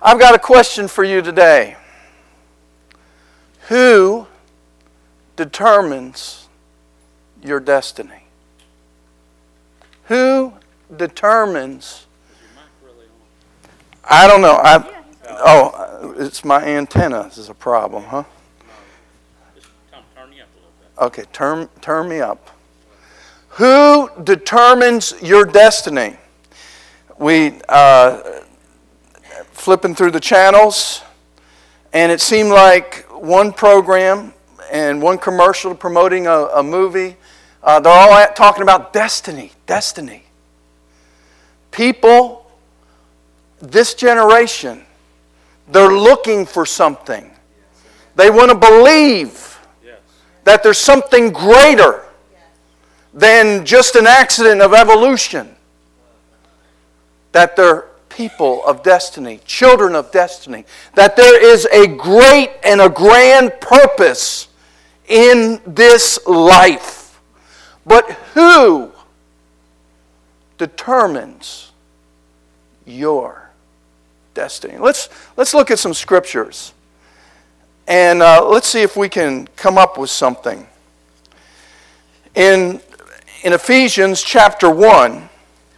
I've got a question for you today. Who determines your destiny? Who determines? I don't know. It's my antenna. This is a problem, huh? Just turn you up a little bit. Okay, turn me up. Who determines your destiny? We flipping through the channels, and it seemed like one program and one commercial promoting a movie, they're all talking about destiny. People, this generation, they're looking for something. They want to believe that there's something greater than just an accident of evolution. That they're people of destiny, children of destiny. That there is a great and a grand purpose in this life. But who determines your destiny? Let's look at some scriptures. And let's see if we can come up with something. In Ephesians chapter 1,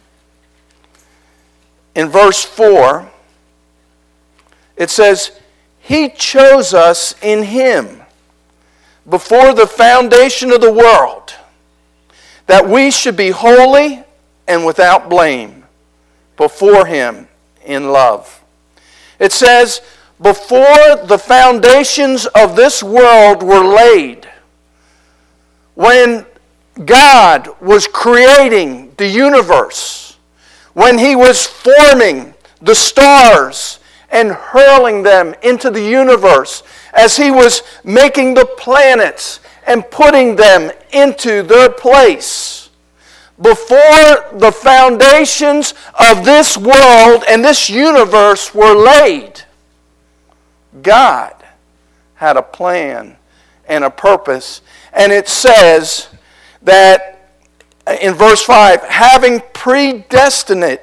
in verse 4, it says, He chose us in Him before the foundation of the world, that we should be holy and without blame before Him in love. It says, before the foundations of this world were laid, when God was creating the universe, when He was forming the stars and hurling them into the universe, as He was making the planets and putting them into their place, before the foundations of this world and this universe were laid, God had a plan and a purpose. And it says that in verse 5, having predestined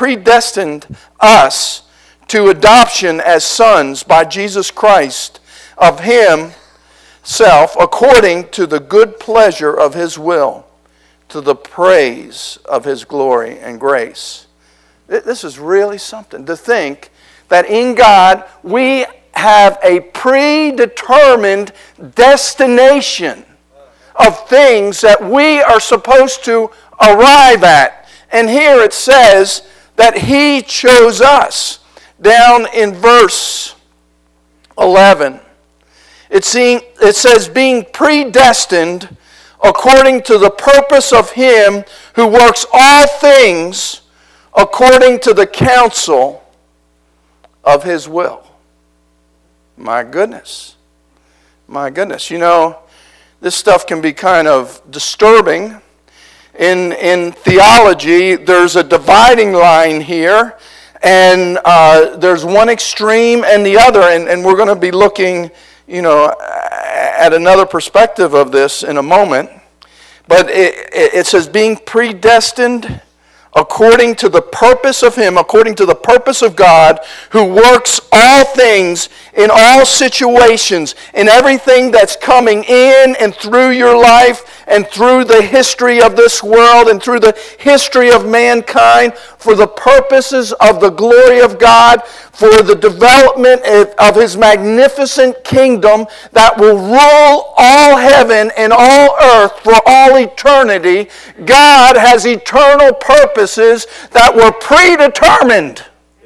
us to adoption as sons by Jesus Christ of Himself, according to the good pleasure of His will, to the praise of His glory and grace. This is really something to think that in God we have a predetermined destination of things that we are supposed to arrive at. And here it says that He chose us. Down in verse 11, it says, being predestined according to the purpose of Him who works all things according to the counsel of His will. My goodness. My goodness. You know, this stuff can be kind of disturbing. In theology, there's a dividing line here, and there's one extreme and the other, and we're going to be looking, at another perspective of this in a moment. But it says, being predestined according to the purpose of Him, according to the purpose of God, who works all things in all situations, in everything that's coming in and through your life and through the history of this world and through the history of mankind, for the purposes of the glory of God, for the development of His magnificent kingdom that will rule all heaven and all earth for all eternity. God has eternal purposes that were predetermined.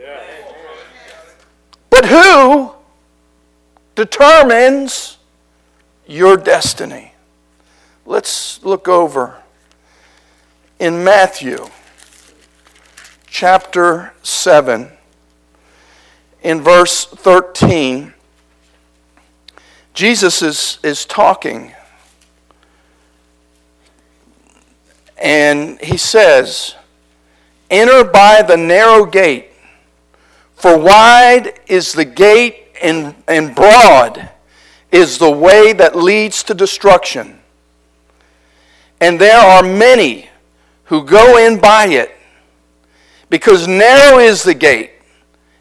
But who determines your destiny? Let's look over in Matthew chapter 7. In verse 13, Jesus is talking, and He says, enter by the narrow gate, for wide is the gate and broad is the way that leads to destruction. And there are many who go in by it, because narrow is the gate,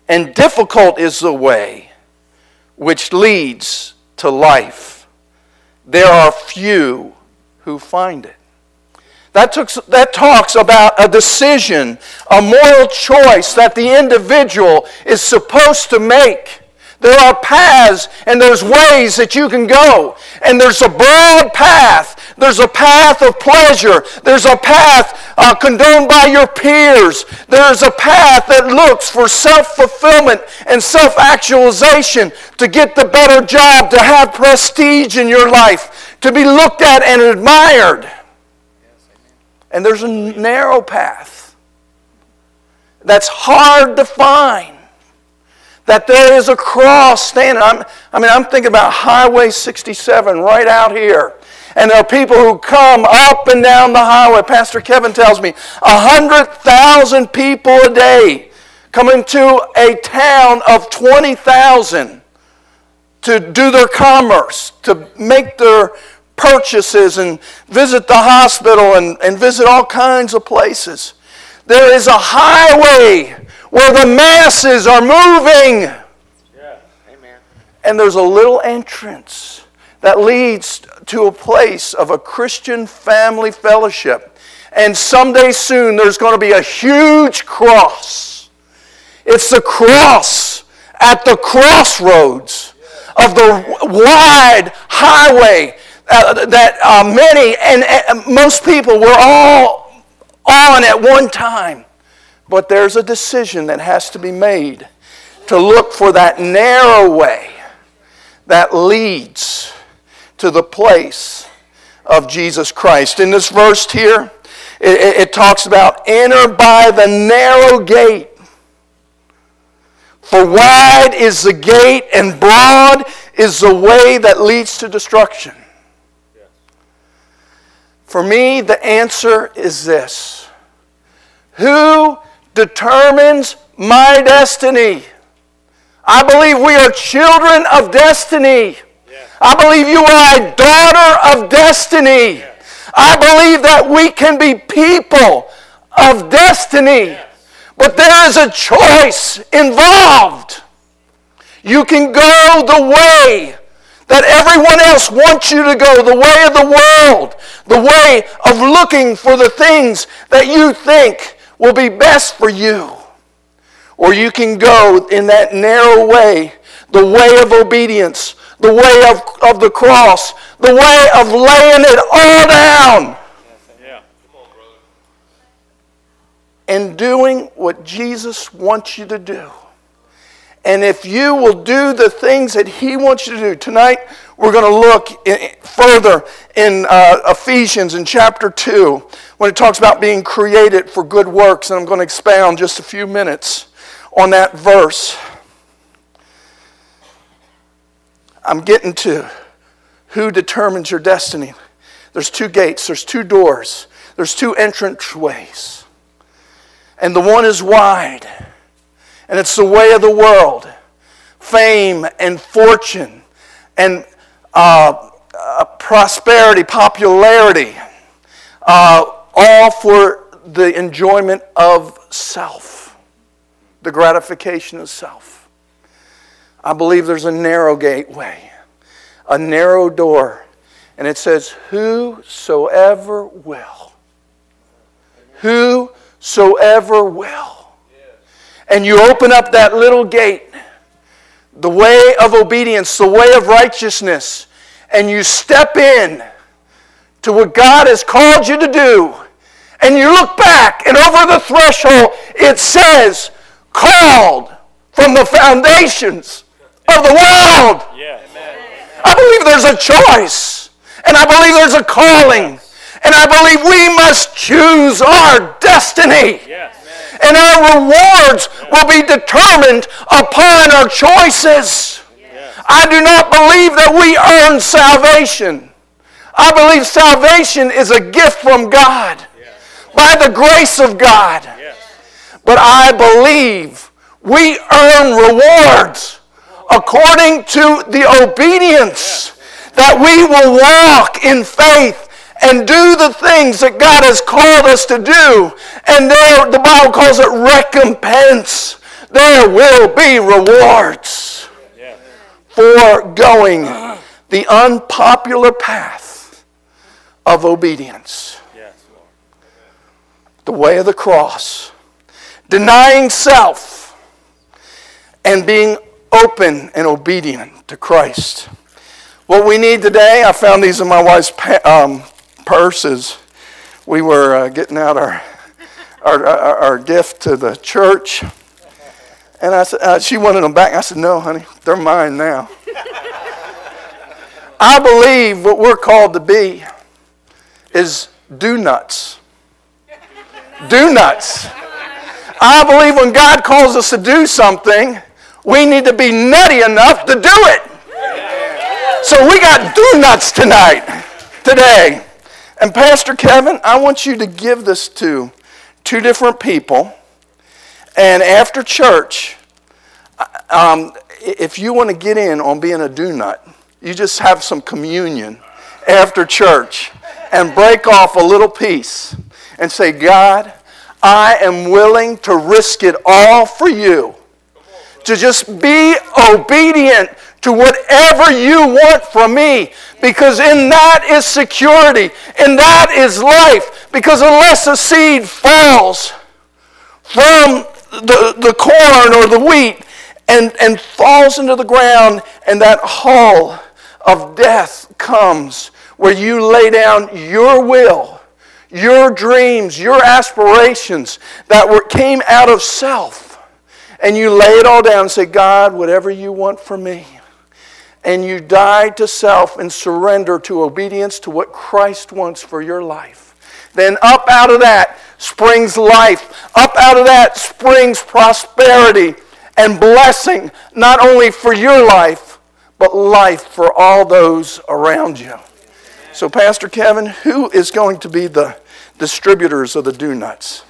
and difficult is the way which leads to life. There are few who find it. That talks about a decision, a moral choice that the individual is supposed to make. There are paths and there's ways that you can go. And there's a broad path. There's a path of pleasure. There's a path condoned by your peers. There's a path that looks for self-fulfillment and self-actualization, to get the better job, to have prestige in your life, to be looked at and admired. And there's a narrow path that's hard to find. That there is a cross standing. I'm thinking about Highway 67 right out here. And there are people who come up and down the highway. Pastor Kevin tells me 100,000 people a day coming to a town of 20,000 to do their commerce, to make their purchases and visit the hospital and visit all kinds of places. There is a highway where the masses are moving. Yeah. Amen. And there's a little entrance that leads to a place of a Christian family fellowship. And someday soon there's going to be a huge cross. It's the cross at the crossroads of the wide highway that many and most people were all on at one time. But there's a decision that has to be made to look for that narrow way that leads to the place of Jesus Christ. In this verse here, it talks about enter by the narrow gate. For wide is the gate and broad is the way that leads to destruction. For me, the answer is this. Who determines my destiny? I believe we are children of destiny. Yeah. I believe you are a daughter of destiny. Yeah. I believe that we can be people of destiny. Yeah. But there is a choice involved. You can go the way that everyone else wants you to go, the way of the world, the way of looking for the things that you think will be best for you. Or you can go in that narrow way, the way of obedience, the way of the cross, the way of laying it all down. Yeah. And doing what Jesus wants you to do. And if you will do the things that He wants you to do. Tonight, we're going to look further in Ephesians in chapter 2, when it talks about being created for good works. And I'm going to expound just a few minutes on that verse. I'm getting to who determines your destiny. There's two gates. There's two doors. There's two entrance ways. And the one is wide. And it's the way of the world. Fame and fortune and prosperity, popularity. All for the enjoyment of self. The gratification of self. I believe there's a narrow gateway. A narrow door. And it says, whosoever will. Whosoever will. And you open up that little gate, the way of obedience, the way of righteousness, and you step in to what God has called you to do, and you look back, and over the threshold it says, called from the foundations of the world. Yeah. I believe there's a choice, and I believe there's a calling, and I believe we must choose our destiny. Yes. And our rewards will be determined upon our choices. Yes. I do not believe that we earn salvation. I believe salvation is a gift from God. Yes. By the grace of God. Yes. But I believe we earn rewards according to the obedience that we will walk in faith and do the things that God has called us to do. And there, the Bible calls it recompense. there will be rewards for going the unpopular path of obedience. The way of the cross. Denying self and being open and obedient to Christ. What we need today, I found these in my wife's purses. We were getting out our gift to the church. And I said, she wanted them back. I said, no, honey, they're mine now. I believe what we're called to be is do-nuts. Do-nuts. I believe when God calls us to do something, we need to be nutty enough to do it. So we got do-nuts today. And Pastor Kevin, I want you to give this to 2 different people. And after church, if you want to get in on being a do-nut, you just have some communion after church and break off a little piece and say, God, I am willing to risk it all for you. To just be obedient to whatever you want from me. Because in that is security. In that is life. Because unless a seed falls from the corn or the wheat and falls into the ground, and that hull of death comes where you lay down your will, your dreams, your aspirations that came out of self. And you lay it all down and say, God, whatever you want from me. And you die to self and surrender to obedience to what Christ wants for your life. Then up out of that springs life. Up out of that springs prosperity and blessing, not only for your life, but life for all those around you. So, Pastor Kevin, who is going to be the distributors of the do-nuts?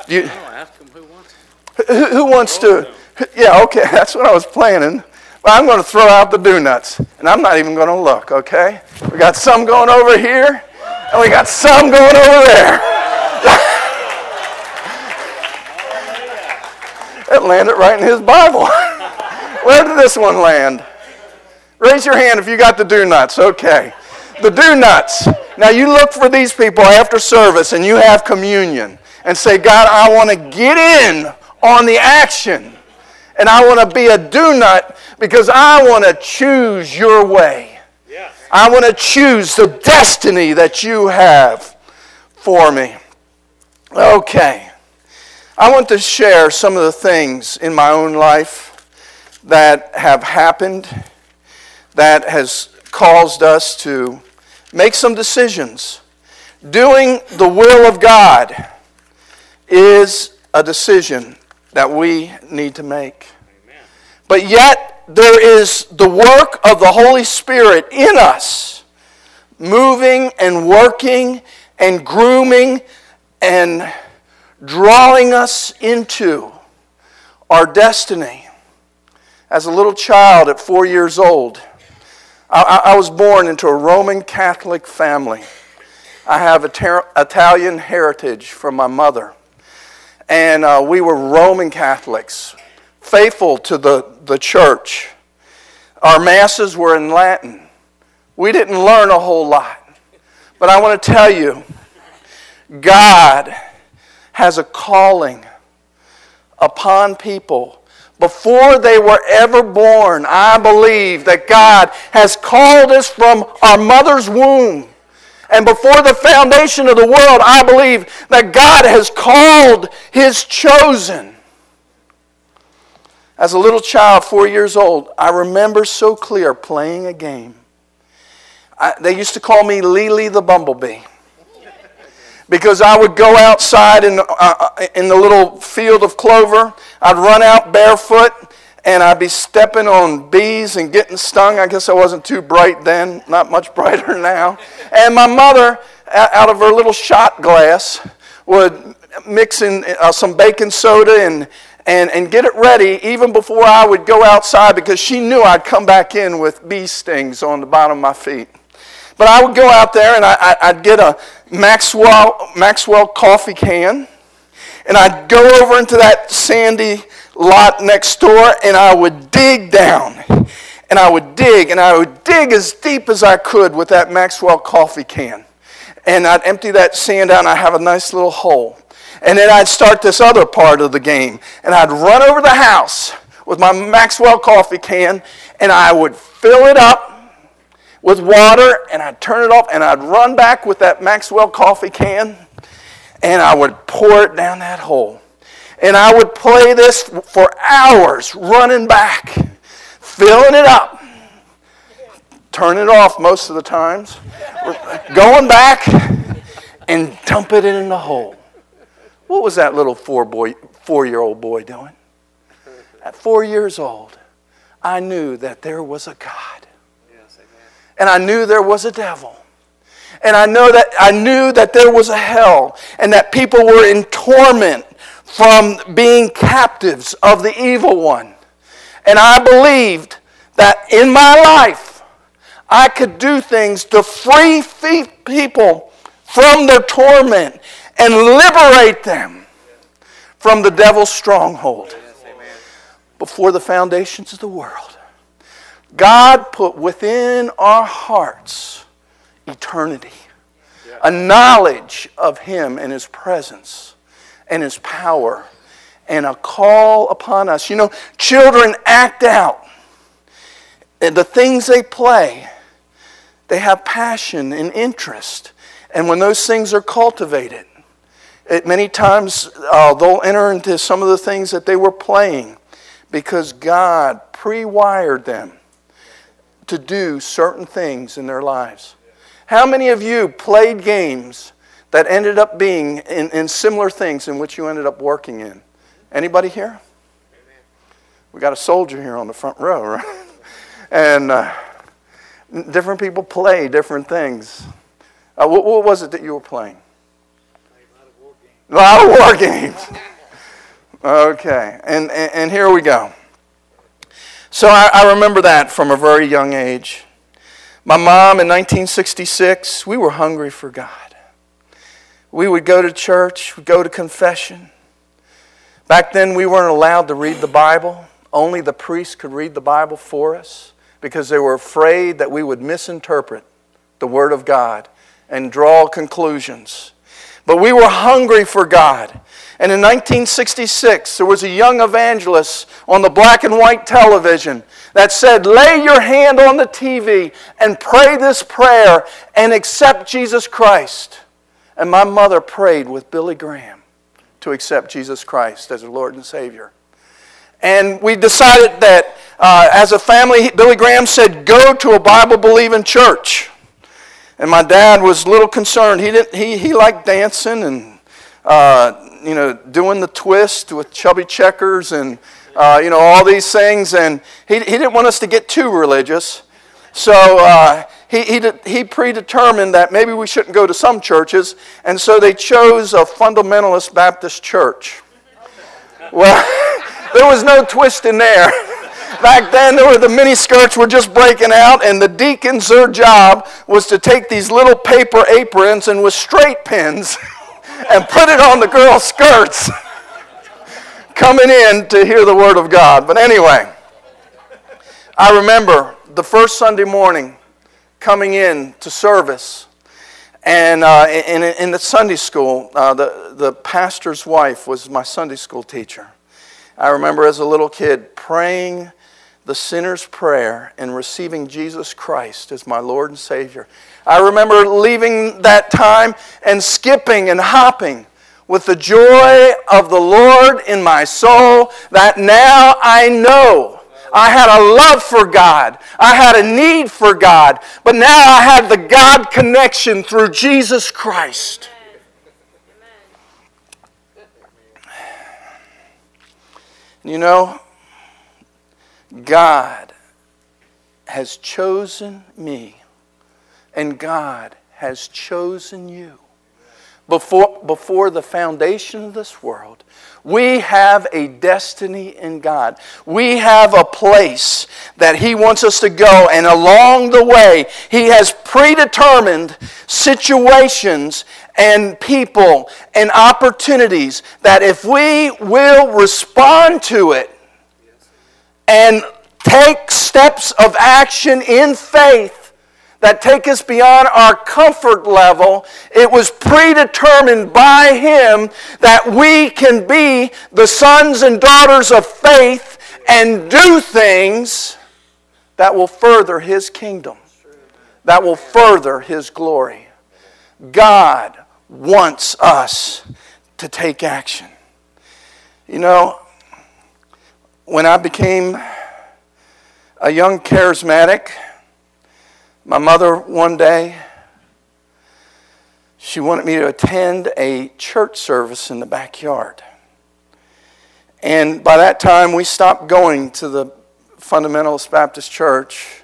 Who wants to? Yeah, okay, that's what I was planning. But I'm going to throw out the do-nuts, and I'm not even going to look, okay? We got some going over here, and we got some going over there. It landed right in his Bible. Where did this one land? Raise your hand if you got the do-nuts. Okay. The do-nuts. Now you look for these people after service, and you have communion, and say, God, I want to get in on the action. And I want to be a do-nut because I want to choose your way. Yeah. I want to choose the destiny that you have for me. Okay. I want to share some of the things in my own life that have happened that has caused us to make some decisions. Doing the will of God is a decision that we need to make. Amen. But yet, there is the work of the Holy Spirit in us, moving and working and grooming and drawing us into our destiny. As a little child at 4 years old, I was born into a Roman Catholic family. I have Italian heritage from my mother. And we were Roman Catholics, faithful to the church. Our masses were in Latin. We didn't learn a whole lot. But I want to tell you, God has a calling upon people. Before they were ever born, I believe that God has called us from our mother's womb. And before the foundation of the world, I believe that God has called His chosen. As a little child, 4 years old, I remember so clear playing a game. They used to call me Lily the Bumblebee. Because I would go outside in the little field of clover. I'd run out barefoot, and I'd be stepping on bees and getting stung. I guess I wasn't too bright then, not much brighter now. And my mother, out of her little shot glass, would mix in some baking soda and get it ready even before I would go outside because she knew I'd come back in with bee stings on the bottom of my feet. But I would go out there and I'd get a Maxwell coffee can, and I'd go over into that sandy lot next door, and I would dig down. And I would dig as deep as I could with that Maxwell coffee can. And I'd empty that sand out, and I'd have a nice little hole. And then I'd start this other part of the game. And I'd run over the house with my Maxwell coffee can, and I would fill it up with water, and I'd turn it off, and I'd run back with that Maxwell coffee can, and I would pour it down that hole. And I would play this for hours, running back, filling it up, turning it off most of the times, going back and dump it in the hole. What was that little 4-year-old boy doing? At 4 years old, I knew that there was a God. And I knew there was a devil. And I knew that there was a hell, and that people were in torment from being captives of the evil one. And I believed that in my life, I could do things to free people from their torment and liberate them from the devil's stronghold. Before the foundations of the world, God put within our hearts eternity, a knowledge of Him and His presence and His power, and a call upon us. You know, children act out. And the things they play, they have passion and interest. And when those things are cultivated, many times they'll enter into some of the things that they were playing because God pre-wired them to do certain things in their lives. How many of you played games that ended up being in similar things in which you ended up working in? Anybody here? We got a soldier here on the front row, right? And different people play different things. What was it that you were playing? A lot of war games. Okay, and here we go. So I remember that from a very young age. My mom in 1966, we were hungry for God. We would go to church, we'd go to confession. Back then we weren't allowed to read the Bible. Only the priest could read the Bible for us because they were afraid that we would misinterpret the Word of God and draw conclusions. But we were hungry for God. And in 1966, there was a young evangelist on the black and white television that said, lay your hand on the TV and pray this prayer and accept Jesus Christ. And my mother prayed with Billy Graham to accept Jesus Christ as her Lord and Savior. And we decided that as a family, Billy Graham said, go to a Bible-believing church. And my dad was a little concerned. He liked dancing and doing the twist with chubby checkers and all these things. And he didn't want us to get too religious. So he predetermined that maybe we shouldn't go to some churches. And so they chose a fundamentalist Baptist church. Well, there was no twist in there. Back then, the miniskirts were just breaking out, and the deacons, their job was to take these little paper aprons and with straight pins and put it on the girls' skirts, coming in to hear the Word of God. But anyway, I remember the first Sunday morning coming in to service, and in the Sunday school, the pastor's wife was my Sunday school teacher. I remember as a little kid praying the sinner's prayer and receiving Jesus Christ as my Lord and Savior. I remember leaving that time and skipping and hopping with the joy of the Lord in my soul, that now I know I had a love for God. I had a need for God. But now I had the God connection through Jesus Christ. You know, God has chosen me, and God has chosen you before wrote before the foundation of this world. We have a destiny in God. We have a place that He wants us to go, and along the way, He has predetermined situations and people and opportunities that if we will respond to it and take steps of action in faith that take us beyond our comfort level, it was predetermined by Him that we can be the sons and daughters of faith and do things that will further His kingdom, that will further His glory. God wants us to take action. You know, when I became a young charismatic, my mother one day, she wanted me to attend a church service in the backyard. And by that time, we stopped going to the Fundamentalist Baptist Church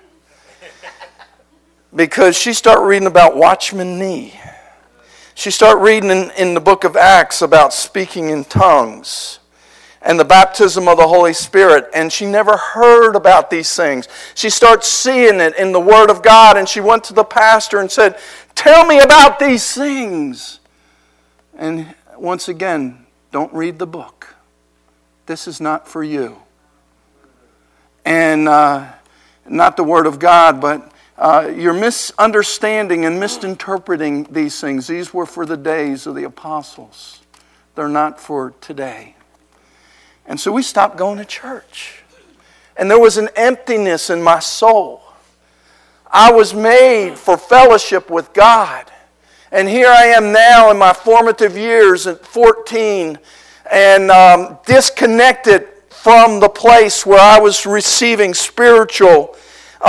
because she started reading about Watchman Nee. She started reading in the book of Acts about speaking in tongues and the baptism of the Holy Spirit, and she never heard about these things. She starts seeing it in the Word of God, and she went to the pastor and said, "Tell me about these things." And once again, don't read the book. This is not for you. And not the Word of God, but you're misunderstanding and misinterpreting these things. These were for the days of the apostles. They're not for today. And so we stopped going to church. And there was an emptiness in my soul. I was made for fellowship with God. And here I am now in my formative years at 14 and disconnected from the place where I was receiving spiritual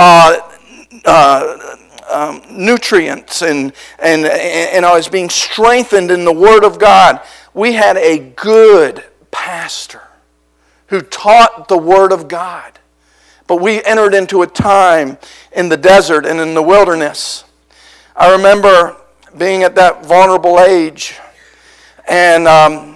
nutrients and I was being strengthened in the Word of God. We had a good pastor who taught the Word of God. But we entered into a time in the desert and in the wilderness. I remember being at that vulnerable age and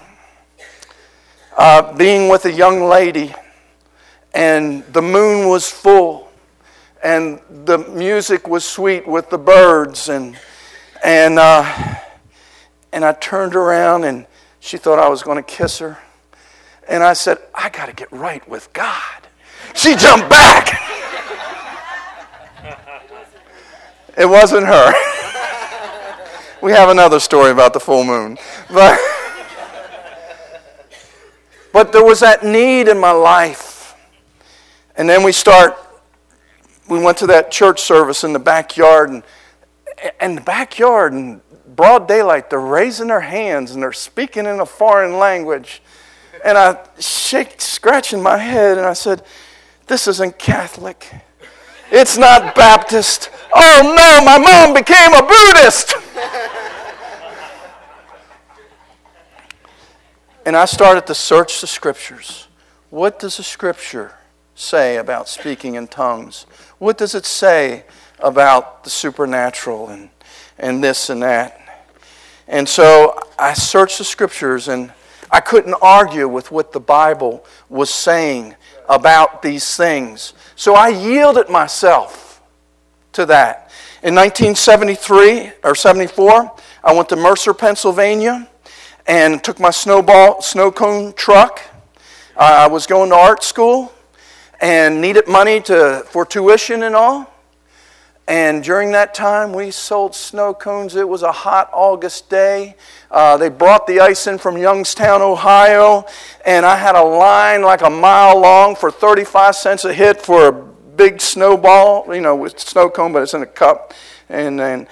being with a young lady, and the moon was full and the music was sweet with the birds, and I turned around and she thought I was going to kiss her. And I said, "I got to get right with God." She jumped back. It wasn't her. We have another story about the full moon. But there was that need in my life. And then we went to that church service in the backyard. And the backyard, in broad daylight, they're raising their hands and they're speaking in a foreign language. And I scratching my head, and I said, "This isn't Catholic. It's not Baptist. Oh no, my mom became a Buddhist." And I started to search the Scriptures. What does the Scripture say about speaking in tongues? What does it say about the supernatural and this and that? And so I searched the Scriptures, and I couldn't argue with what the Bible was saying about these things. So I yielded myself to that. In 1973 or 74, I went to Mercer, Pennsylvania, and took my snow cone truck. I was going to art school and needed money for tuition and all. And during that time, we sold snow cones. It was a hot August day. They brought the ice in from Youngstown, Ohio, and I had a line like a mile long for 35 cents a hit for a big snowball, with snow cone, but it's in a cup. And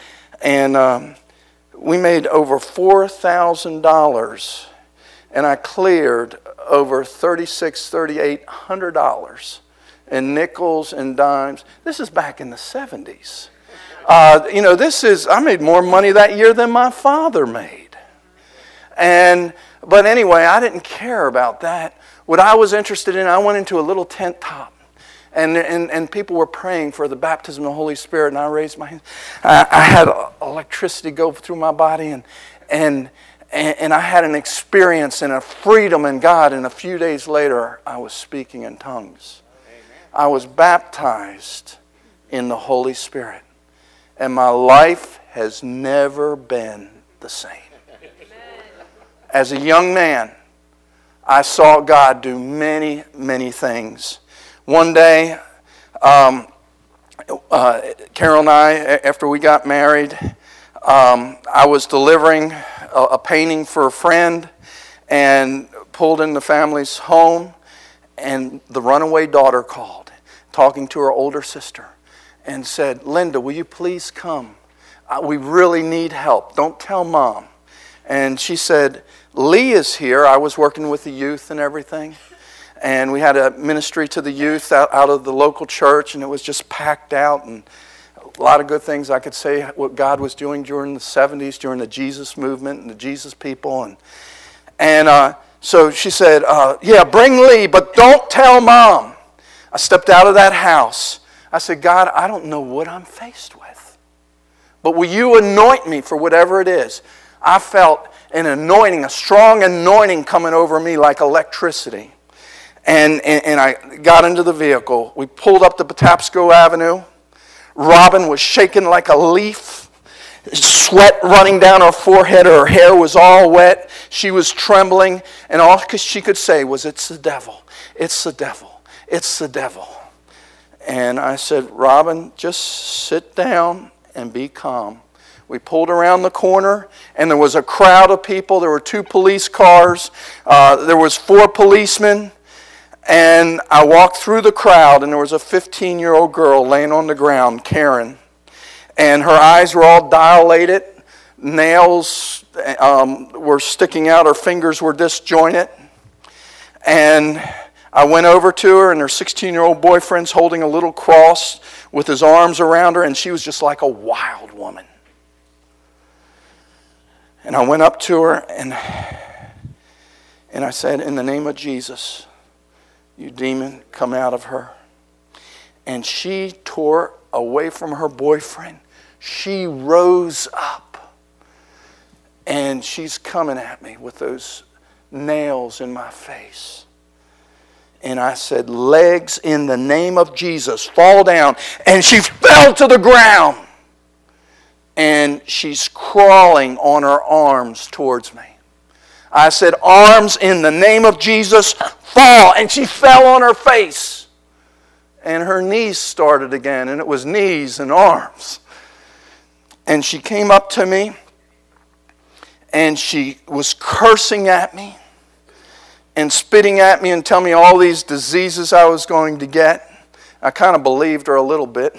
we made over $4,000, and I cleared over $3,800 in nickels and dimes. This is back in the 70s. I made more money that year than my father made. But anyway, I didn't care about that. What I was interested in, I went into a little tent top. And people were praying for the baptism of the Holy Spirit, and I raised my hand. I had electricity go through my body, and And I had an experience and a freedom in God, and a few days later, I was speaking in tongues. Amen. I was baptized in the Holy Spirit, and my life has never been the same. Amen. As a young man, I saw God do many, many things. One day, Carol and I, after we got married, I was delivering a painting for a friend and pulled in the family's home, and the runaway daughter called, talking to her older sister, and said, "Linda, will you please come? We really need help. Don't tell Mom." And she said, "Lee is here." I was working with the youth and everything, and we had a ministry to the youth out of the local church, and it was just packed out, and a lot of good things I could say what God was doing during the 70s, during the Jesus movement and the Jesus people. And so she said, "Yeah, bring Lee, but don't tell Mom." I stepped out of that house. I said, "God, I don't know what I'm faced with, but will you anoint me for whatever it is?" I felt an anointing, a strong anointing coming over me like electricity. And I got into the vehicle. We pulled up to Patapsco Avenue. Robin was shaking like a leaf, sweat running down her forehead. Her hair was all wet. She was trembling, and all she could say was, "It's the devil. It's the devil. It's the devil." And I said, "Robin, just sit down and be calm." We pulled around the corner, and there was a crowd of people. There were 2 police cars. There was 4 policemen. And I walked through the crowd, and there was a 15-year-old girl laying on the ground, Karen. And her eyes were all dilated. Nails were sticking out. Her fingers were disjointed. And I went over to her, and her 16-year-old boyfriend's holding a little cross with his arms around her, and she was just like a wild woman. And I went up to her, and I said, "In the name of Jesus, you demon, come out of her." And she tore away from her boyfriend. She rose up, and she's coming at me with those nails in my face. And I said, "Legs, in the name of Jesus, fall down." And she fell to the ground. And she's crawling on her arms towards me. I said, "Arms, in the name of Jesus, fall." And she fell on her face. And her knees started again, and it was knees and arms. And she came up to me, and she was cursing at me and spitting at me and telling me all these diseases I was going to get. I kind of believed her a little bit.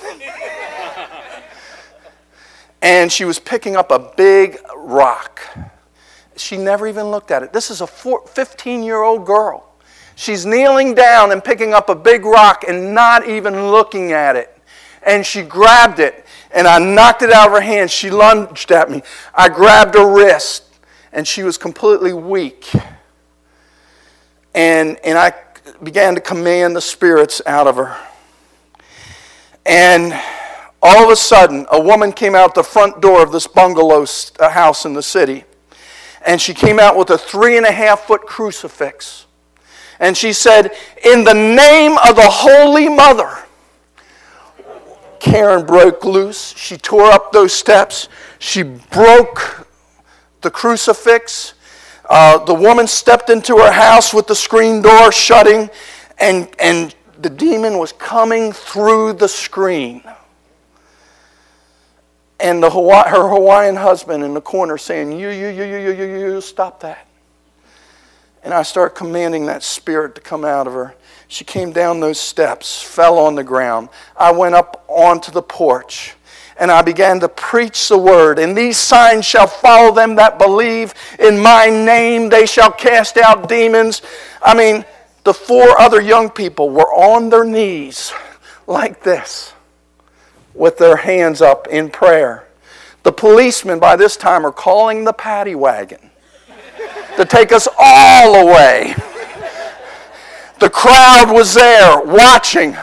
And she was picking up a big rock. She never even looked at it. This is a 15-year-old girl. She's kneeling down and picking up a big rock and not even looking at it. And she grabbed it, and I knocked it out of her hand. She lunged at me. I grabbed her wrist, and she was completely weak. And I began to command the spirits out of her. And all of a sudden, a woman came out the front door of this bungalow house in the city. And she came out with a 3.5-foot crucifix. And she said, "In the name of the Holy Mother." Karen broke loose. She tore up those steps. She broke the crucifix. The woman stepped into her house with the screen door shutting. And the demon was coming through the screen. And her Hawaiian husband in the corner saying, you, stop that. And I started commanding that spirit to come out of her. She came down those steps, fell on the ground. I went up onto the porch, and I began to preach the word. "And these signs shall follow them that believe. In my name they shall cast out demons." I mean, the 4 other young people were on their knees like this, with their hands up in prayer. The policemen by this time are calling the paddy wagon to take us all away. The crowd was there watching.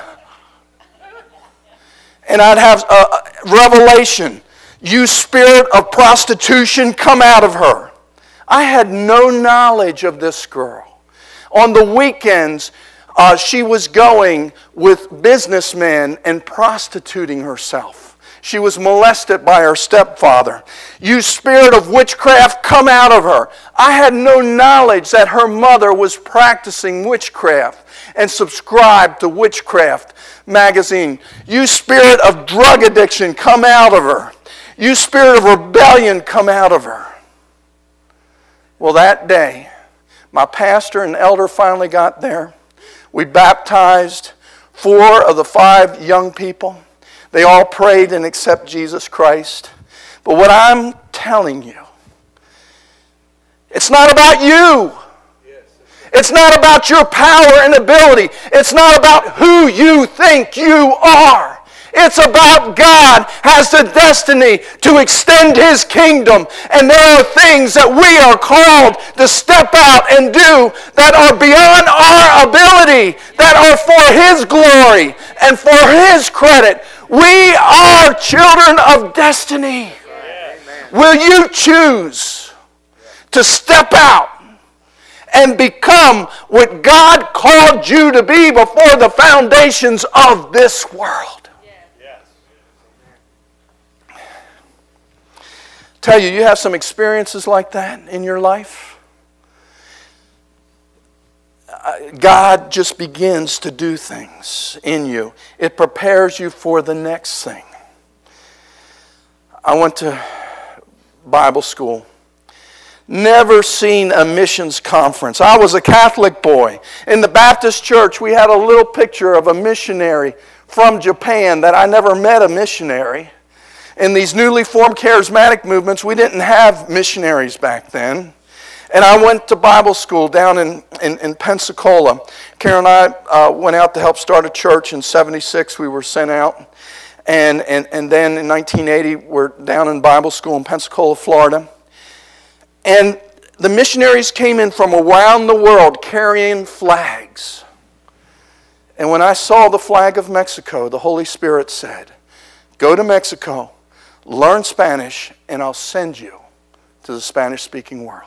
And I'd have a revelation. "You spirit of prostitution, come out of her." I had no knowledge of this girl. On the weekends, she was going with businessmen and prostituting herself. She was molested by her stepfather. You spirit of witchcraft, come out of her. I had no knowledge that her mother was practicing witchcraft and subscribed to Witchcraft magazine. You spirit of drug addiction, come out of her. You spirit of rebellion, come out of her. Well, that day, my pastor and elder finally got there. We baptized 4 of the 5 young people. They all prayed and accepted Jesus Christ. But what I'm telling you, it's not about you. It's not about your power and ability. It's not about who you think you are. It's about God has the destiny to extend His kingdom. And there are things that we are called to step out and do that are beyond our ability, that are for His glory and for His credit. We are children of destiny. Will you choose to step out and become what God called you to be before the foundations of this world? Yes. Tell you have some experiences like that in your life. God just begins to do things in you. It prepares you for the next thing. I went to Bible school. Never seen a missions conference. I was a Catholic boy. In the Baptist church, we had a little picture of a missionary from Japan that I never met a missionary. In these newly formed charismatic movements, we didn't have missionaries back then. And I went to Bible school down in Pensacola. Karen and I went out to help start a church in 76. We were sent out. And then in 1980, we're down in Bible school in Pensacola, Florida. And the missionaries came in from around the world carrying flags. And when I saw the flag of Mexico, the Holy Spirit said, go to Mexico, learn Spanish, and I'll send you to the Spanish-speaking world.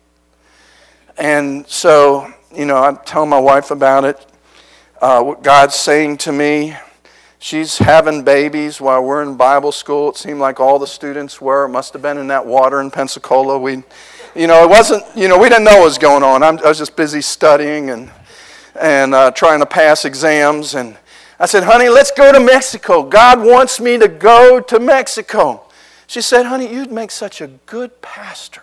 And so, I'm telling my wife about it, what God's saying to me. She's having babies while we're in Bible school. It seemed like all the students were. It must have been in that water in Pensacola. It wasn't, we didn't know what was going on. I was just busy studying and trying to pass exams. And I said, honey, let's go to Mexico. God wants me to go to Mexico. She said, honey, you'd make such a good pastor.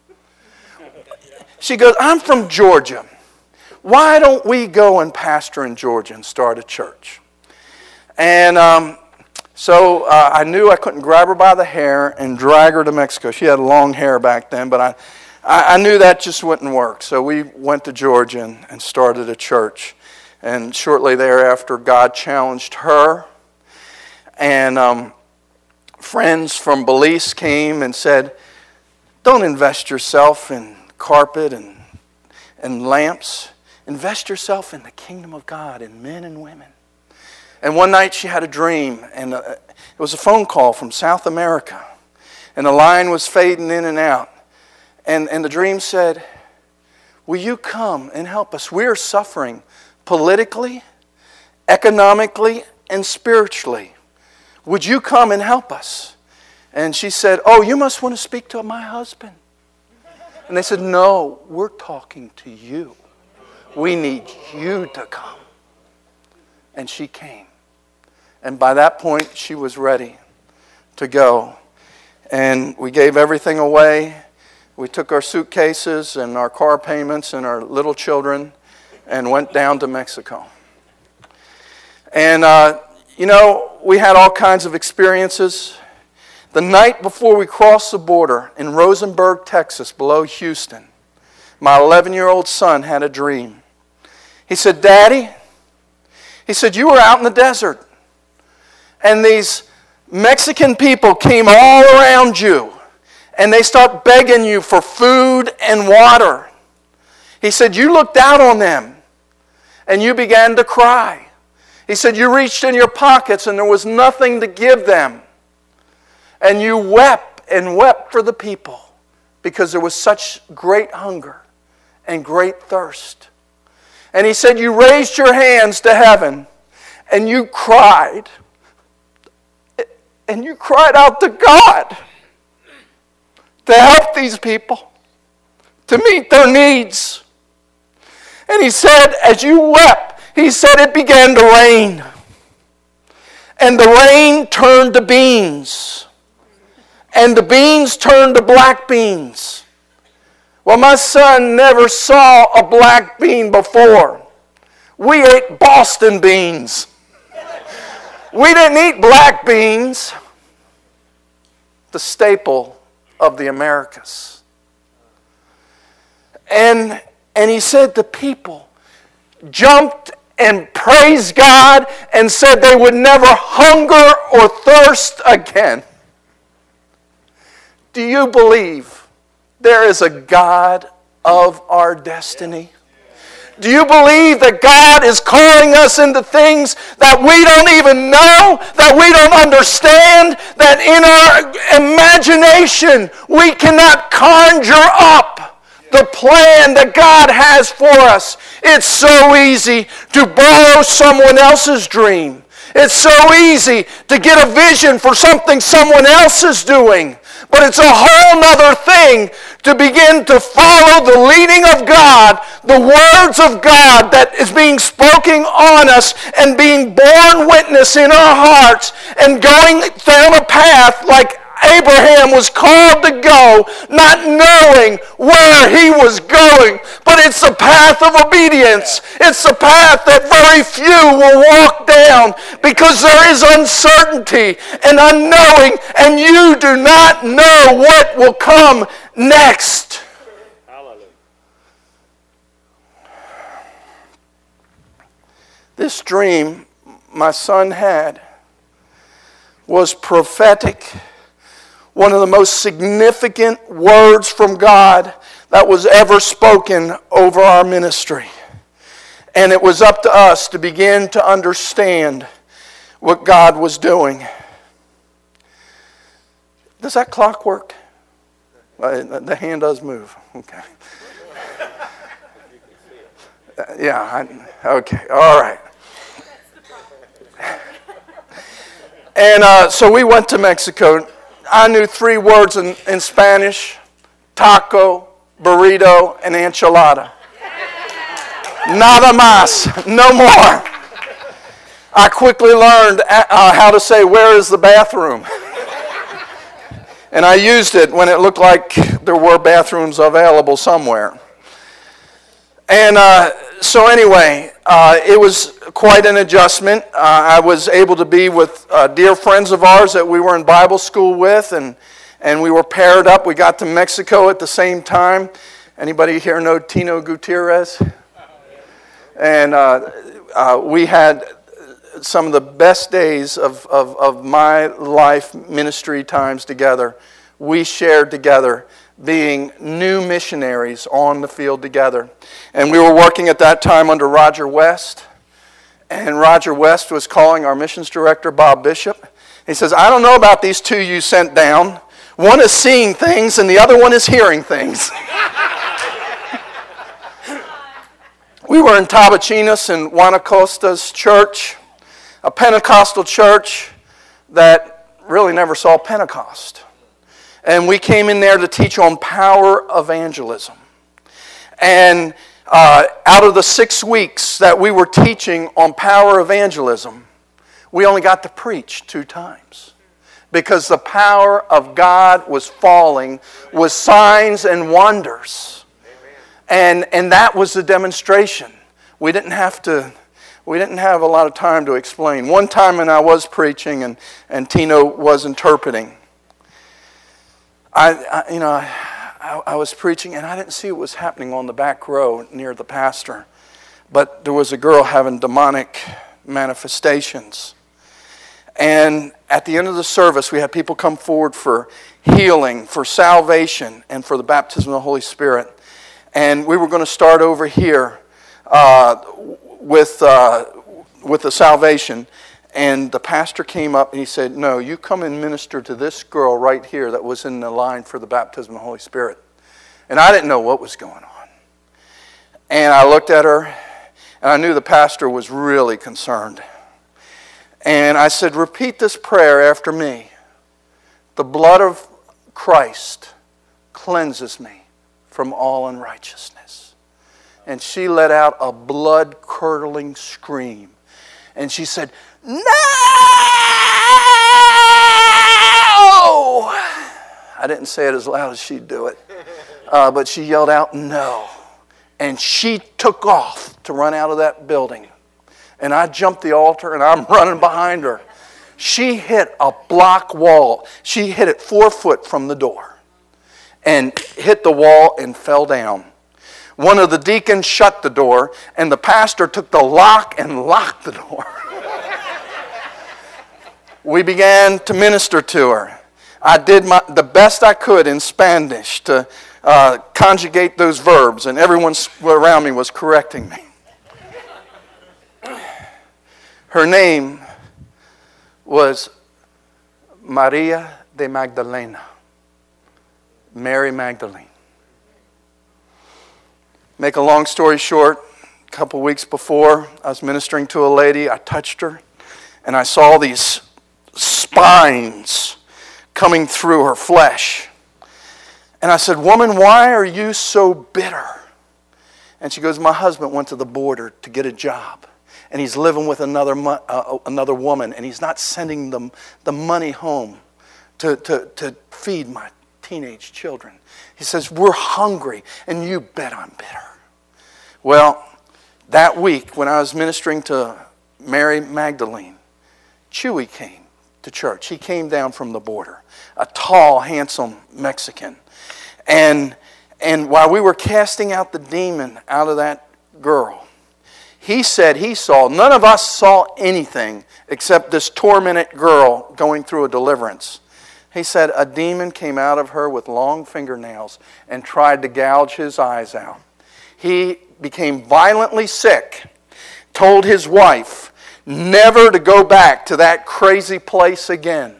She goes, I'm from Georgia. Why don't we go and pastor in Georgia and start a church? And so I knew I couldn't grab her by the hair and drag her to Mexico. She had long hair back then, but I knew that just wouldn't work. So we went to Georgia and started a church. And shortly thereafter, God challenged her. And friends from Belize came and said, don't invest yourself in carpet and lamps. Invest yourself in the kingdom of God, in men and women. And one night she had a dream, and it was a phone call from South America. And the line was fading in and out. And the dream said, will you come and help us? We are suffering politically, economically, and spiritually. Would you come and help us? And she said, oh, you must want to speak to my husband. And they said, no, we're talking to you. We need you to come. And she came. And by that point, she was ready to go. And we gave everything away. We took our suitcases and our car payments and our little children and went down to Mexico. And, we had all kinds of experiences. The night before we crossed the border in Rosenberg, Texas, below Houston, my 11-year-old son had a dream. He said, Daddy, he said, you were out in the desert, and these Mexican people came all around you, and they start begging you for food and water. He said, you looked out on them, and you began to cry. He said, you reached in your pockets, and there was nothing to give them. And you wept and wept for the people because there was such great hunger and great thirst. And he said, you raised your hands to heaven and you cried. And you cried out to God to help these people, to meet their needs. And he said, as you wept, he said it began to rain. And the rain turned to beans. And the beans turned to black beans. Well, my son never saw a black bean before. We ate Boston beans. We didn't eat black beans. The staple of the Americas. And he said the people jumped and praised God and said they would never hunger or thirst again. Do you believe there is a God of our destiny? Do you believe that God is calling us into things that we don't even know, that we don't understand, that in our imagination we cannot conjure up the plan that God has for us? It's so easy to borrow someone else's dream. It's so easy to get a vision for something someone else is doing. But it's a whole other thing to begin to follow the leading of God, the words of God that is being spoken on us and being borne witness in our hearts and going down a path like Abraham was called to go, not knowing where he was going. But it's the path of obedience. It's the path that very few will walk down because there is uncertainty and unknowing, and you do not know what will come next. Hallelujah. This dream my son had was prophetic. One of the most significant words from God that was ever spoken over our ministry. And it was up to us to begin to understand what God was doing. Does that clock work? The hand does move. Okay. Okay, all right. And so we went to Mexico. I knew 3 words in Spanish: taco, burrito, and enchilada. Nada más, no more. I quickly learned how to say, "Where is the bathroom?" And I used it when it looked like there were bathrooms available somewhere. And so anyway, it was quite an adjustment. I was able to be with dear friends of ours that we were in Bible school with, and we were paired up. We got to Mexico at the same time. Anybody here know Tino Gutierrez? And we had some of the best days of my life ministry times together. We shared together, being new missionaries on the field together. And we were working at that time under Roger West. And Roger West was calling our missions director, Bob Bishop. He says, "I don't know about these 2 you sent down. One is seeing things and the other one is hearing things." We were in Tabachinas in Guanacosta's church, a Pentecostal church that really never saw Pentecost. And we came in there to teach on power evangelism. And out of the 6 weeks that we were teaching on power evangelism, we only got to preach 2 times. Because the power of God was falling with signs and wonders. And that was the demonstration. We didn't have a lot of time to explain. One time when I was preaching and Tino was interpreting, I was preaching and I didn't see what was happening on the back row near the pastor. But there was a girl having demonic manifestations. And at the end of the service, we had people come forward for healing, for salvation, and for the baptism of the Holy Spirit. And we were going to start over here with the salvation. And the pastor came up and he said, "No, you come and minister to this girl right here that was in the line for the baptism of the Holy Spirit." And I didn't know what was going on. And I looked at her, and I knew the pastor was really concerned. And I said, repeat this prayer after me. The blood of Christ cleanses me from all unrighteousness. And she let out a blood-curdling scream. And she said, no! I didn't say it as loud as she'd do it. But she yelled out, no. And she took off to run out of that building. And I jumped the altar, and I'm running behind her. She hit a block wall. She hit it 4 foot from the door and hit the wall and fell down. One of the deacons shut the door, and the pastor took the lock and locked the door. We began to minister to her. I did the best I could in Spanish to conjugate those verbs, and everyone around me was correcting me. Her name was Maria de Magdalena, Mary Magdalene. Make a long story short, a couple weeks before, I was ministering to a lady. I touched her, and I saw these spines coming through her flesh. And I said, woman, why are you so bitter? And she goes, my husband went to the border to get a job. And he's living with another woman, and he's not sending them the money home to feed my teenage children. He says, we're hungry, and you bet I'm bitter. Well, that week when I was ministering to Mary Magdalene, Chewy came to church. He came down from the border, a tall, handsome Mexican. And while we were casting out the demon out of that girl, he said he saw, none of us saw anything except this tormented girl going through a deliverance. He said a demon came out of her with long fingernails and tried to gouge his eyes out. He became violently sick, told his wife never to go back to that crazy place again.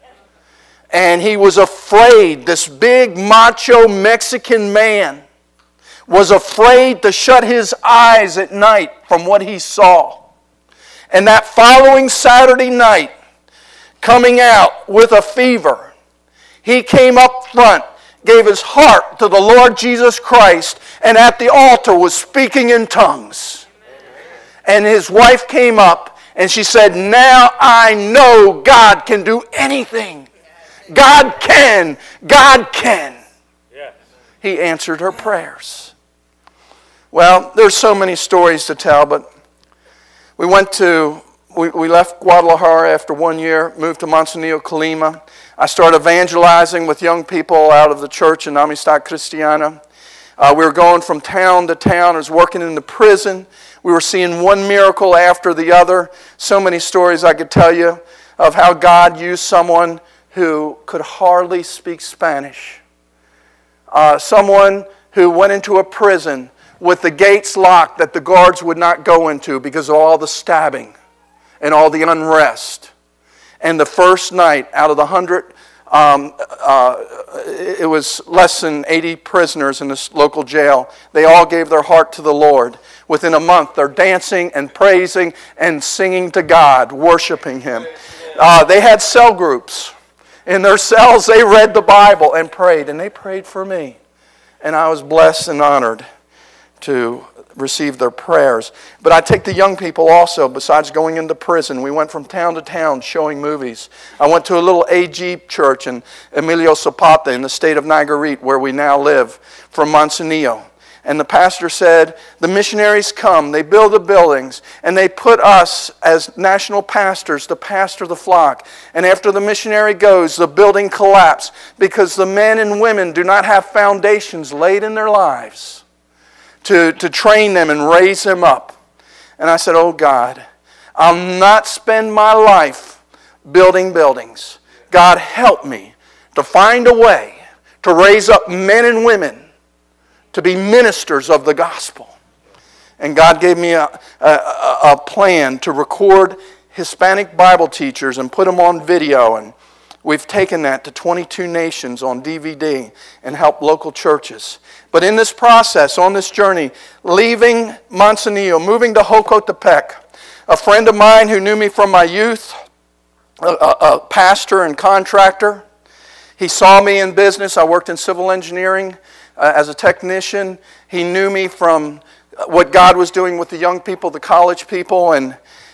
And he was afraid, this big macho Mexican man was afraid to shut his eyes at night from what he saw. And that following Saturday night, coming out with a fever, he came up front, gave his heart to the Lord Jesus Christ, and at the altar was speaking in tongues. And his wife came up and she said, now I know God can do anything. God can. God can. He answered her prayers. Well, there's so many stories to tell, but we left Guadalajara after 1 year, moved to Manzanillo, Colima. I started evangelizing with young people out of the church in Amistad Cristiana. We were going from town to town. I was working in the prison. We were seeing one miracle after the other. So many stories I could tell you of how God used someone who could hardly speak Spanish. Someone who went into a prison with the gates locked that the guards would not go into because of all the stabbing and all the unrest. And the first night, out of the 100, it was less than 80 prisoners in this local jail. They all gave their heart to the Lord. Within a month, they're dancing and praising and singing to God, worshiping Him. They had cell groups. In their cells, they read the Bible and prayed. And they prayed for me. And I was blessed and honored to receive their prayers. But I take the young people also, besides going into prison. We went from town to town showing movies. I went to a little AG church in Emilio Zapata in the state of Nayarit, where we now live, from Manzanillo. And the pastor said, the missionaries come, they build the buildings, and they put us as national pastors to pastor the flock. And after the missionary goes, the building collapses because the men and women do not have foundations laid in their lives to train them and raise them up. And I said, oh God, I'll not spend my life building buildings. God, help me to find a way to raise up men and women to be ministers of the gospel. And God gave me a plan to record Hispanic Bible teachers and put them on video. And We've taken that to 22 nations on DVD and helped local churches. But in this process, on this journey, leaving Manzanillo, moving to Jocotepec, a friend of mine who knew me from my youth, a pastor and contractor, he saw me in business. I worked in civil engineering as a technician. He knew me from what God was doing with the young people, the college people, and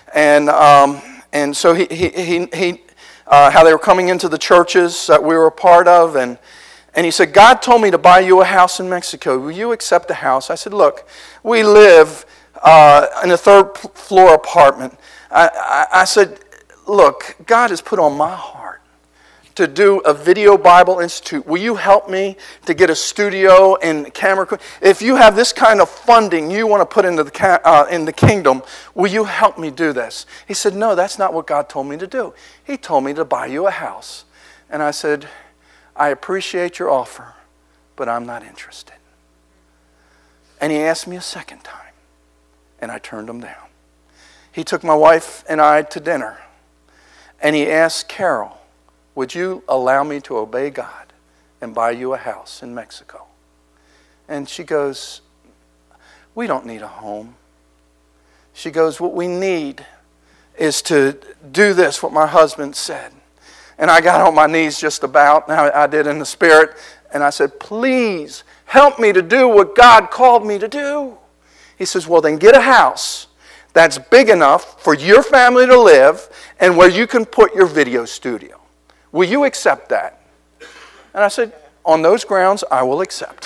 so he how they were coming into the churches that we were a part of, and he said, God told me to buy you a house in Mexico. Will you accept a house? I said, look, we live in a third floor apartment. I said, look, God has put on my heart to do a Video Bible Institute. Will you help me to get a studio and camera? If you have this kind of funding you want to put into the kingdom, will you help me do this? He said, no, that's not what God told me to do. He told me to buy you a house. And I said, I appreciate your offer, but I'm not interested. And he asked me a second time, and I turned him down. He took my wife and I to dinner, and he asked Carol, would you allow me to obey God and buy you a house in Mexico? And she goes, we don't need a home. She goes, what we need is to do this, what my husband said. And I got on my knees just about, and I did in the Spirit, and I said, please help me to do what God called me to do. He says, well, then get a house that's big enough for your family to live and where you can put your video studio. Will you accept that? And I said, on those grounds, I will accept.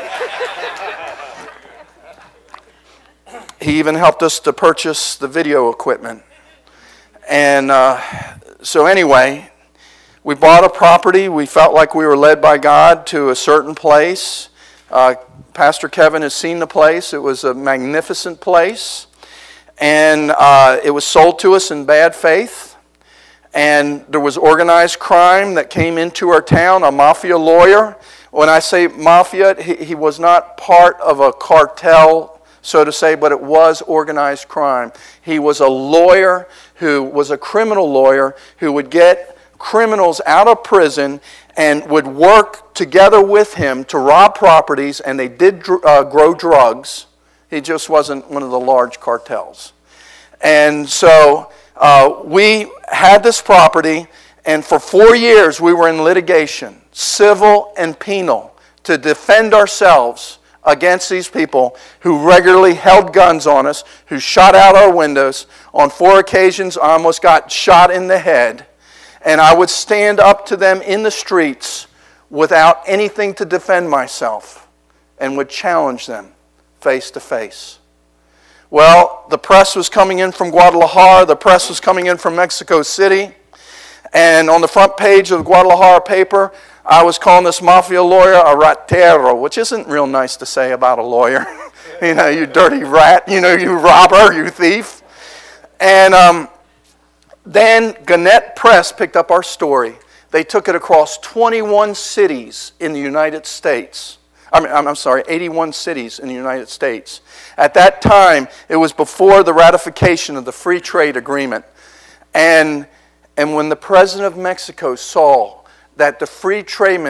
He even helped us to purchase the video equipment. And so anyway, we bought a property. We felt like we were led by God to a certain place. Pastor Kevin has seen the place. It was a magnificent place. And it was sold to us in bad faith. And there was organized crime that came into our town, a mafia lawyer. When I say mafia, he was not part of a cartel, so to say, but it was organized crime. He was a lawyer who was a criminal lawyer who would get criminals out of prison and would work together with him to rob properties, and they did grow drugs. He just wasn't one of the large cartels. And so we had this property, and for 4 years we were in litigation, civil and penal, to defend ourselves against these people who regularly held guns on us, who shot out our windows. On 4 occasions I almost got shot in the head, and I would stand up to them in the streets without anything to defend myself and would challenge them face to face. Well, the press was coming in from Guadalajara. The press was coming in from Mexico City. And on the front page of the Guadalajara paper, I was calling this mafia lawyer a ratero, which isn't real nice to say about a lawyer. You know, you dirty rat, you know, you robber, you thief. And then Gannett Press picked up our story. They took it across 21 cities in the United States. I'm sorry, 81 cities in the United States. At that time, it was before the ratification of the Free Trade Agreement. And when the President of Mexico saw that the Free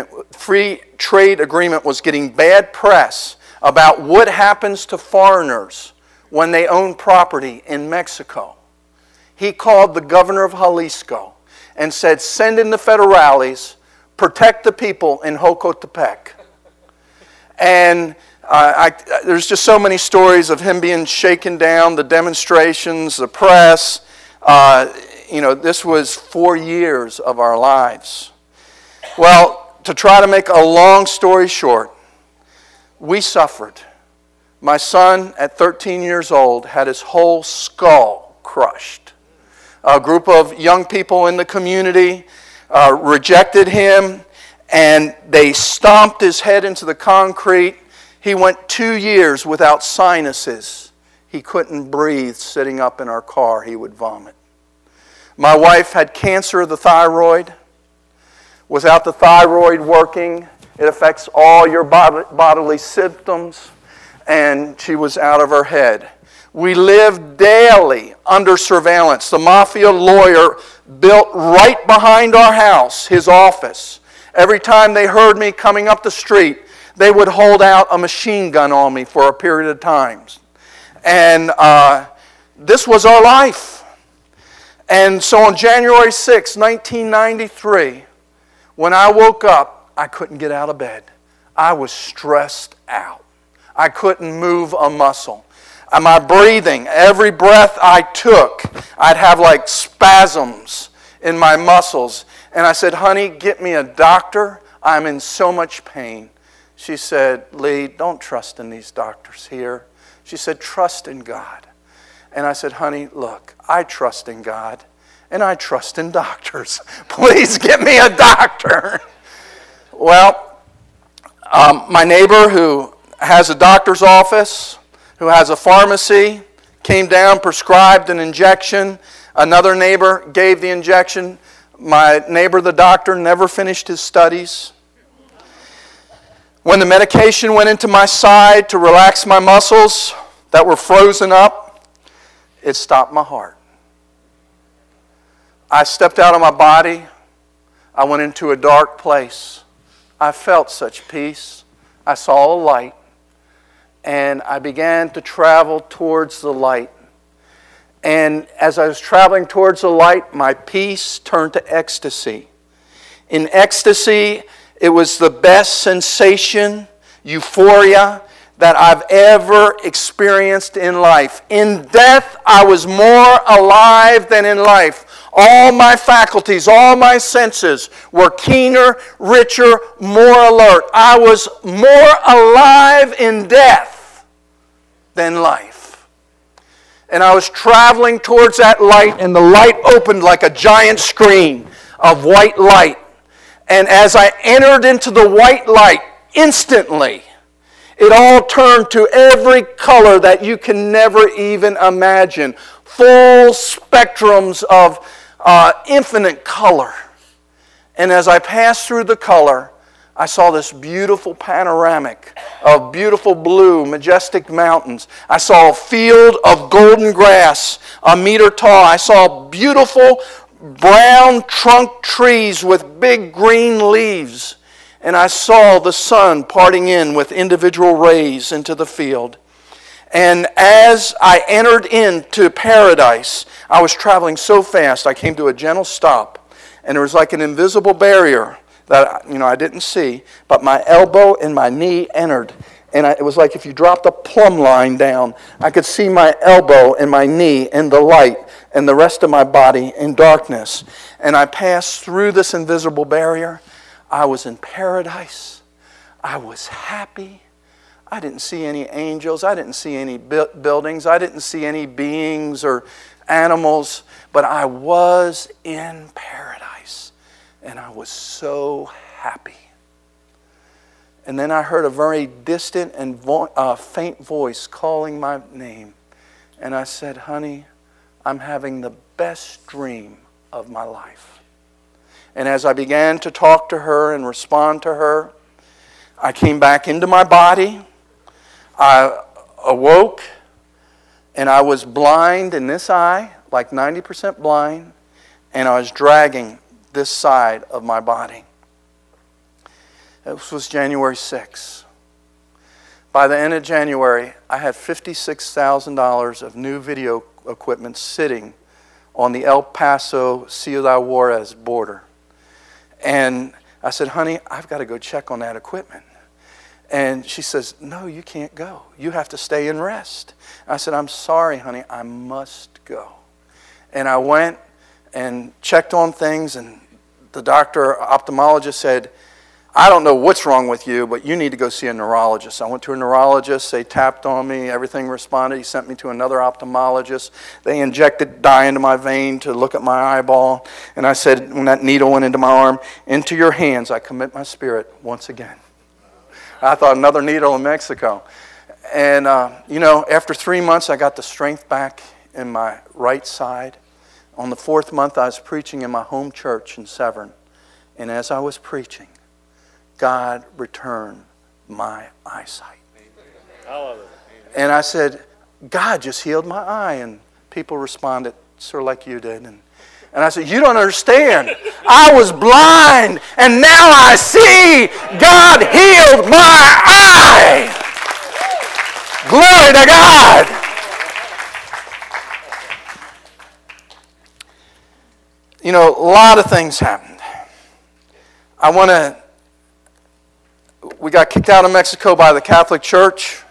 Trade Agreement was getting bad press about what happens to foreigners when they own property in Mexico, he called the governor of Jalisco and said, send in the federales, protect the people in Jocotepec. And there's just so many stories of him being shaken down, the demonstrations, the press. This was 4 years of our lives. Well, to try to make a long story short, we suffered. My son, at 13 years old, had his whole skull crushed. A group of young people in the community rejected him, and they stomped his head into the concrete. He went 2 years without sinuses. He couldn't breathe sitting up in our car. He would vomit. My wife had cancer of the thyroid. Without the thyroid working, it affects all your bodily symptoms, and she was out of her head. We lived daily under surveillance. The mafia lawyer built right behind our house his office. Every time they heard me coming up the street, they would hold out a machine gun on me for a period of time. And this was our life. And so on January 6, 1993, when I woke up, I couldn't get out of bed. I was stressed out. I couldn't move a muscle. My breathing, every breath I took, I'd have like spasms in my muscles. And I said, honey, get me a doctor. I'm in so much pain. She said, Lee, don't trust in these doctors here. She said, trust in God. And I said, honey, look, I trust in God and I trust in doctors. Please get me a doctor. Well, my neighbor who has a doctor's office, who has a pharmacy, came down, prescribed an injection. Another neighbor gave the injection. My neighbor, the doctor, never finished his studies. When the medication went into my side to relax my muscles that were frozen up, it stopped my heart. I stepped out of my body. I went into a dark place. I felt such peace. I saw a light. And I began to travel towards the light. And as I was traveling towards the light, my peace turned to ecstasy. In ecstasy, it was the best sensation, euphoria, that I've ever experienced in life. In death, I was more alive than in life. All my faculties, all my senses were keener, richer, more alert. I was more alive in death than life. And I was traveling towards that light, and the light opened like a giant screen of white light. And as I entered into the white light, instantly, it all turned to every color that you can never even imagine. Full spectrums of infinite color. And as I passed through the color, I saw this beautiful panoramic of beautiful blue, majestic mountains. I saw a field of golden grass, a meter tall. I saw beautiful brown trunk trees with big green leaves. And I saw the sun parting in with individual rays into the field. And as I entered into paradise, I was traveling so fast, I came to a gentle stop. And there was like an invisible barrier that I didn't see, but my elbow and my knee entered. And it was like if you dropped a plumb line down, I could see my elbow and my knee in the light and the rest of my body in darkness. And I passed through this invisible barrier. I was in paradise. I was happy. I didn't see any angels. I didn't see any buildings. I didn't see any beings or animals. But I was in paradise. And I was so happy. And then I heard a very distant and faint voice calling my name. And I said, honey, I'm having the best dream of my life. And as I began to talk to her and respond to her, I came back into my body. I awoke, and I was blind in this eye, like 90% blind, and I was dragging this side of my body. This was January 6th. By the end of January, I had $56,000 of new video equipment sitting on the El Paso Ciudad Juarez border. And I said, honey, I've got to go check on that equipment. And she says, no, you can't go. You have to stay and rest. I said, I'm sorry, honey, I must go. And I went and checked on things, and the ophthalmologist said, I don't know what's wrong with you, but you need to go see a neurologist. I went to a neurologist. They tapped on me. Everything responded. He sent me to another ophthalmologist. They injected dye into my vein to look at my eyeball. And I said, when that needle went into my arm, into your hands I commit my spirit once again. I thought another needle in Mexico. And, after 3 months, I got the strength back in my right side. On the 4th month, I was preaching in my home church in Severn. And as I was preaching, God returned my eyesight. And I said, God just healed my eye. And people responded sort of like you did. And I said, you don't understand. I was blind, and now I see. God healed my eye. Glory to God. You know, a lot of things happened. We got kicked out of Mexico by the Catholic Church.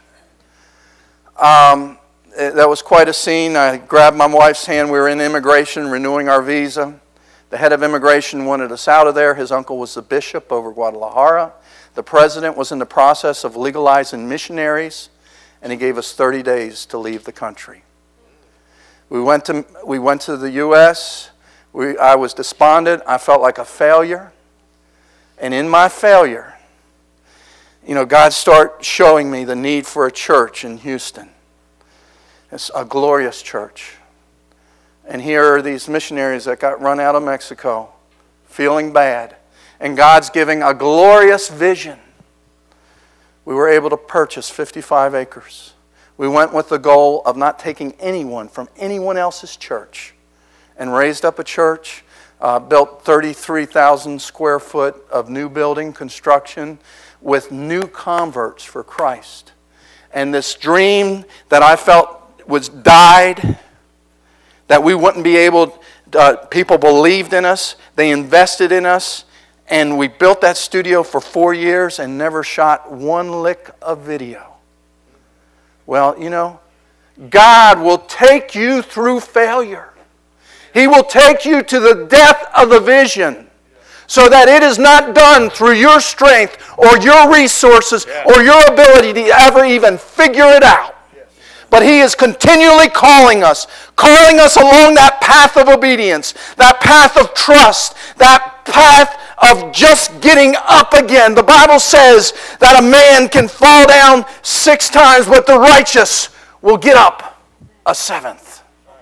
That was quite a scene. I grabbed my wife's hand. We were in immigration, renewing our visa. The head of immigration wanted us out of there. His uncle was the bishop over Guadalajara. The president was in the process of legalizing missionaries, and he gave us 30 days to leave the country. We went to the U.S. I was despondent. I felt like a failure. And in my failure, you know, God started showing me the need for a church in Houston. It's a glorious church. And here are these missionaries that got run out of Mexico, feeling bad. And God's giving a glorious vision. We were able to purchase 55 acres. We went with the goal of not taking anyone from anyone else's church, and raised up a church, built 33,000 square foot of new building construction with new converts for Christ. And this dream that I felt was died, that we wouldn't be able, people believed in us, they invested in us, and we built that studio for 4 years and never shot one lick of video. Well, you know, God will take you through failure. He will take you to the depth of the vision, so that it is not done through your strength or your resources or your ability to ever even figure it out. But He is continually calling us along that path of obedience, that path of trust, that path of just getting up again. The Bible says that a man can fall down 6 times, but the righteous will get up a 7th.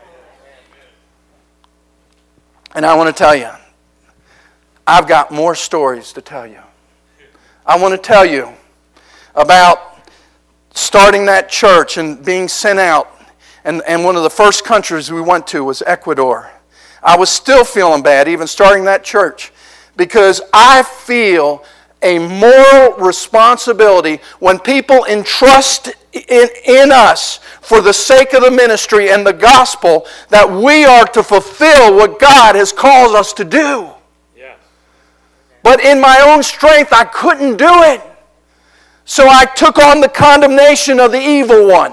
And I want to tell you, I've got more stories to tell you. I want to tell you about starting that church and being sent out. And one of the first countries we went to was Ecuador. I was still feeling bad even starting that church, because I feel a moral responsibility when people entrust in us for the sake of the ministry and the gospel, that we are to fulfill what God has called us to do. Yes. But in my own strength, I couldn't do it. So I took on the condemnation of the evil one.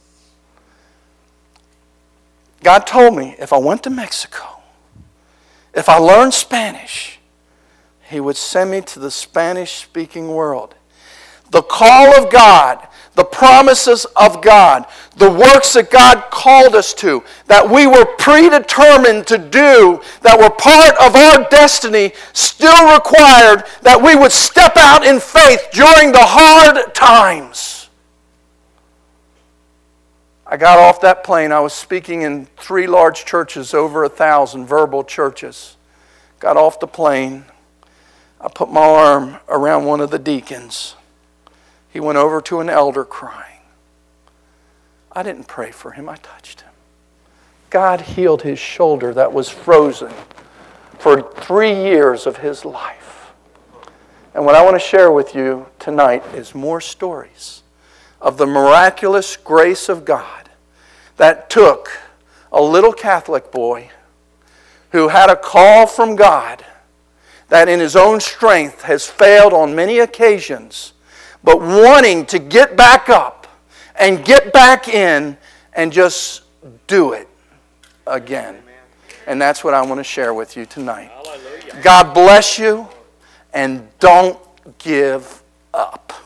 God told me if I went to Mexico, if I learned Spanish, He would send me to the Spanish-speaking world. The call of God, the promises of God, the works that God called us to, that we were predetermined to do, that were part of our destiny, still required that we would step out in faith during the hard times. I got off that plane. I was speaking in 3 large churches, over 1,000 verbal churches. Got off the plane. I put my arm around one of the deacons. He went over to an elder crying. I didn't pray for him, I touched him. God healed his shoulder that was frozen for 3 years of his life. And what I want to share with you tonight is more stories of the miraculous grace of God that took a little Catholic boy who had a call from God that in his own strength has failed on many occasions, but wanting to get back up and get back in and just do it again. And that's what I want to share with you tonight. God bless you, and don't give up.